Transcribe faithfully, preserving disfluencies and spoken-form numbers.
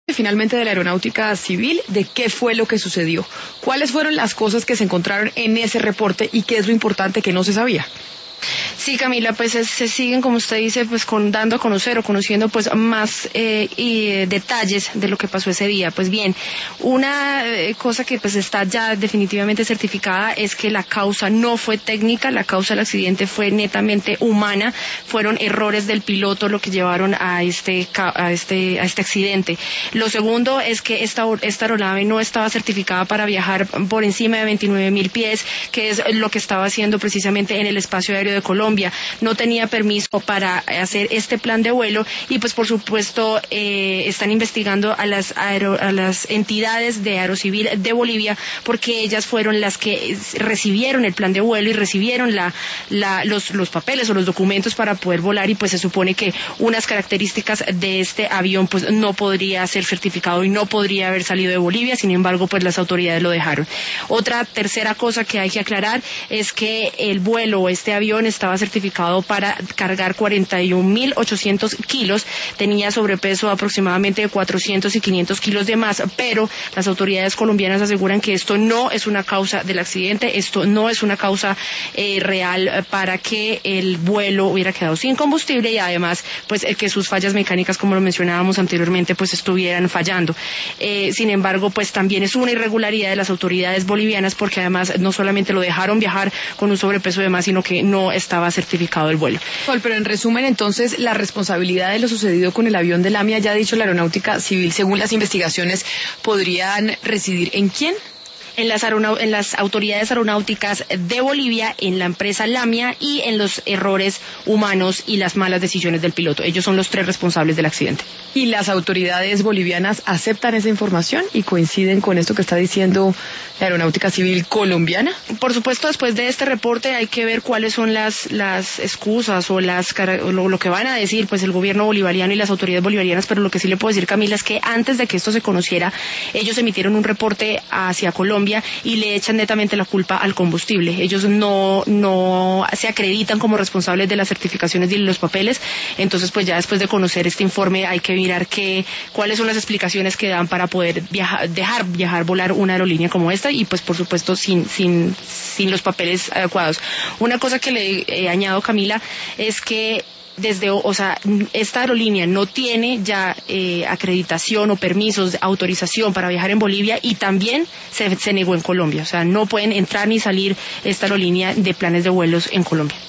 Finalmente de la Aeronáutica Civil, de qué fue lo que sucedió, cuáles fueron las cosas que se encontraron en ese reporte y qué es lo importante que no se sabía. Sí, Camila, pues es, se siguen, como usted dice, pues con, dando a conocer o conociendo pues más eh, y, eh, detalles de lo que pasó ese día. Pues bien, una eh, cosa que pues está ya definitivamente certificada es que la causa no fue técnica, la causa del accidente fue netamente humana, fueron errores del piloto lo que llevaron a este a este a este accidente. Lo segundo es que esta esta aeronave no estaba certificada para viajar por encima de veintinueve mil pies, que es lo que estaba haciendo precisamente en el espacio aéreo de Colombia. No tenía permiso para hacer este plan de vuelo y pues por supuesto eh, están investigando a las aero, a las entidades de Aerocivil de Bolivia porque ellas fueron las que recibieron el plan de vuelo y recibieron la, la, los, los papeles o los documentos para poder volar y pues se supone que unas características de este avión pues no podría ser certificado y no podría haber salido de Bolivia, sin embargo pues las autoridades lo dejaron. Otra tercera cosa que hay que aclarar es que el vuelo o este avión estaba certificado para cargar cuarenta y un mil ochocientos kilos, tenía sobrepeso aproximadamente de cuatrocientos y quinientos kilos de más, pero las autoridades colombianas aseguran que esto no es una causa del accidente, esto no es una causa eh, real para que el vuelo hubiera quedado sin combustible y además pues eh, que sus fallas mecánicas, como lo mencionábamos anteriormente, pues estuvieran fallando. Eh, sin embargo, pues también es una irregularidad de las autoridades bolivianas porque además no solamente lo dejaron viajar con un sobrepeso de más, sino que no estaba certificado el vuelo. Pero en resumen, entonces, la responsabilidad de lo sucedido con el avión de Lamia, ya ha dicho la Aeronáutica Civil, según las investigaciones, ¿podrían residir en quién? En las, en las autoridades aeronáuticas de Bolivia, en la empresa Lamia y en los errores humanos y las malas decisiones del piloto. Ellos son los tres responsables del accidente. ¿Y las autoridades bolivianas aceptan esa información y coinciden con esto que está diciendo la Aeronáutica Civil colombiana? Por supuesto, después de este reporte hay que ver cuáles son las, las excusas o las, lo, lo que van a decir pues el gobierno bolivariano y las autoridades bolivarianas, pero lo que sí le puedo decir, Camila, es que antes de que esto se conociera, ellos emitieron un reporte hacia Colombia y le echan netamente la culpa al combustible. Ellos no, no se acreditan como responsables de las certificaciones y los papeles, entonces pues ya después de conocer este informe hay que mirar qué, cuáles son las explicaciones que dan para poder viajar, dejar viajar, volar una aerolínea como esta y pues por supuesto sin, sin, sin los papeles adecuados. Una cosa que le eh, añado, Camila, es que desde, o sea, esta aerolínea no tiene ya eh, acreditación o permisos, autorización para viajar en Bolivia y también se, se negó en Colombia, o sea, no pueden entrar ni salir esta aerolínea de planes de vuelos en Colombia.